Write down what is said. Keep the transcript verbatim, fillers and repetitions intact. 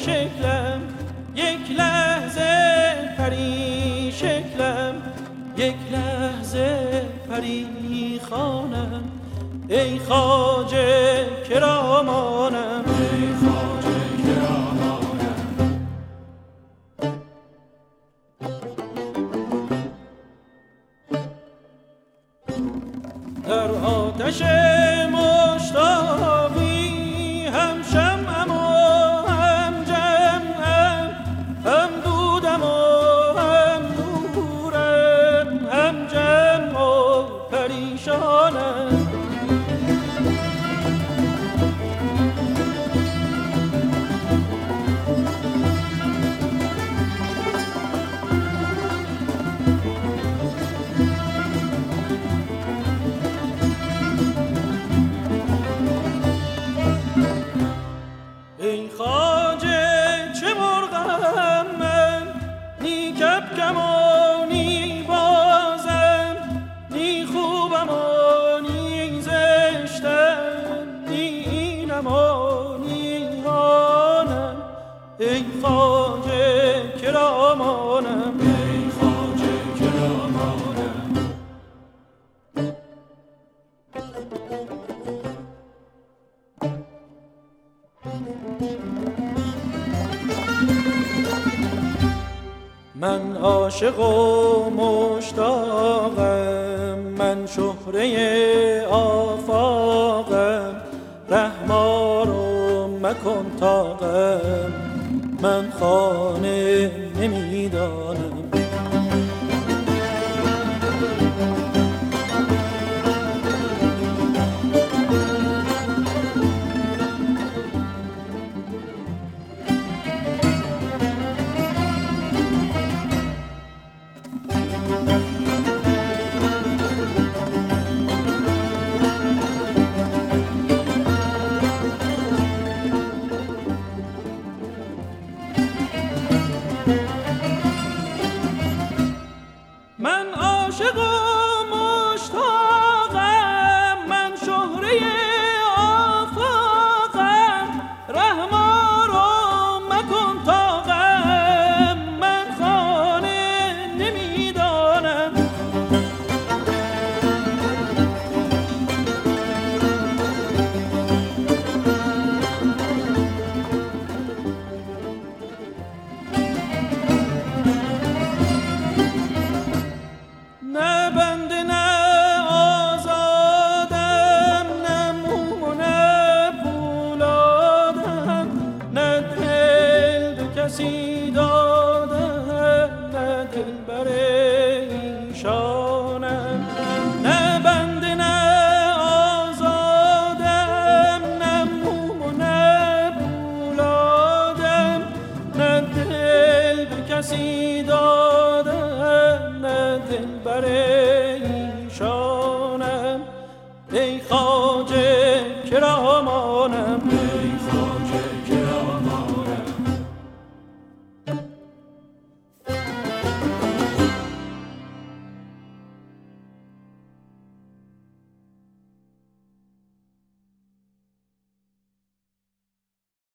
شکلم، یک لحظه پری شکلم، یک لحظه پری خوانم. ای خواجه کرامانم، ای خواجه کرامانم. در آتش مشتاقی هم شمعم و هم جمعم، هم دودم و هم نورم، هم جمع و پریشانم. ای خواجه چه مرغم من، نی کبکم و نی بازم، نی خوبم و نی زشتم، نی اینم و نی آنم. ای خواجه کرامانم، ای خواجه کرامانم. من عاشق و مشتاقم، من شهره آفاقم، رحمار و مکن طاقم، من خانه نمیدانم. من عاشق و مشتاقم، من شهره آفاقم، رحمار و مکن طاقم، من خانه نمیدانم. نه بنده نه آزادم، نه موم و نه پولادم، نه دل به کسی دادم، نه دل بر ایشانم. نه بنده نه آزادم، نه موم و نه پولادم، نه دل به کسی